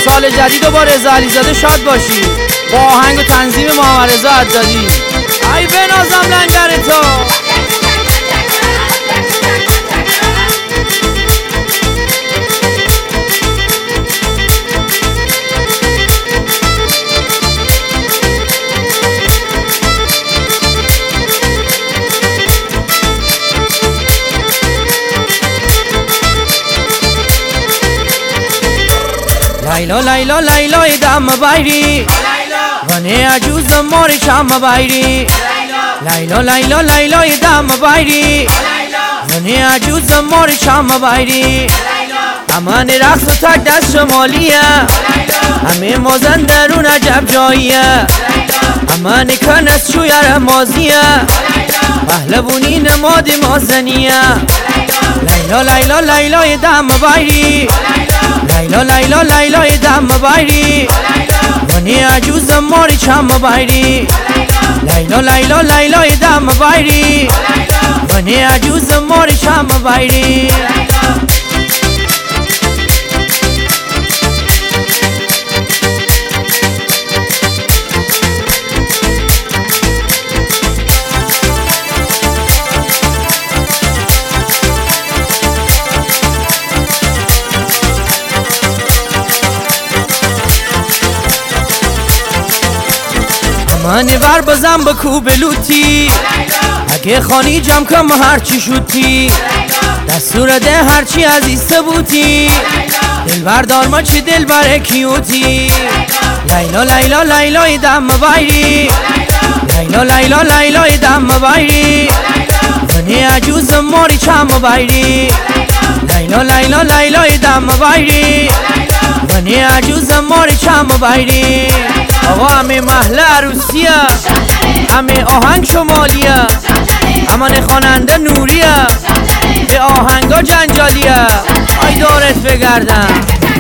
سال جدید و با رضا علیزاده شاد باشی با آهنگ و تنظیم محمد رضا حدادی. ای بنازم لنگر تو لیلا لیلا لیلا دم بایری ونه عجوز مار شام بایری لیلا لیلا لیلا دم بایری ونه عجوز مار شام بایری امان رقص و تک دست شمالیه همه مازن درون عجب جاییه امان کنس شویر مازیه پهلوونی نماد مازنیه لیلا لیلا لیلا دم بایری لیلا لیلا لیلا دم بایری ونی عجوز ماری چم بایری لیلا لیلا لیلا دم بایری ونی عجوز ماری چم بایری من ور بزن به کوب لوتی اگه خانی جمع کم هرچی شوتی دستور ده هرچی عزیز بوتی دل بردار ما چی دل بر کیوتی لیلا لیلا لیلا دم بایری لیلا لیلا لیلا دم بایری ونی عجوز ماری چم بایری لیلا لیلا لیلا دم بایری ونی عجوز ماری چم بایری آقا همه محله عروسیه همه آهنگ شمالیه امان خواننده نوریه به آهنگا جنجالیه آی دارت بگردم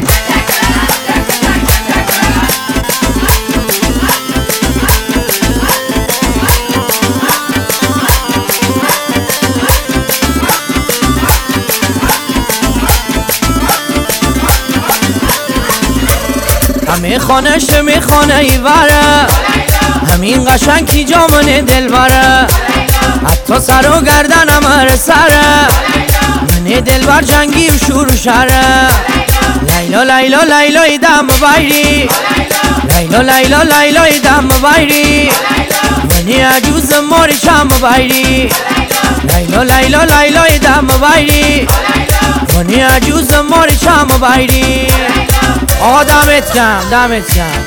همه خانش میخانه ایوره همین قشنگ کی جامن دل بره حتی سر و گردنم هر سره من دل بر جنگی و شور و شره لیلا لیلا لیلا دم بایری لیلا لیلا لیلا دم بایری منی عجوز ماری چم بایری لیلا لیلا لیلا دم بایری منی عجوز ماری چم بایری آقا دمت کم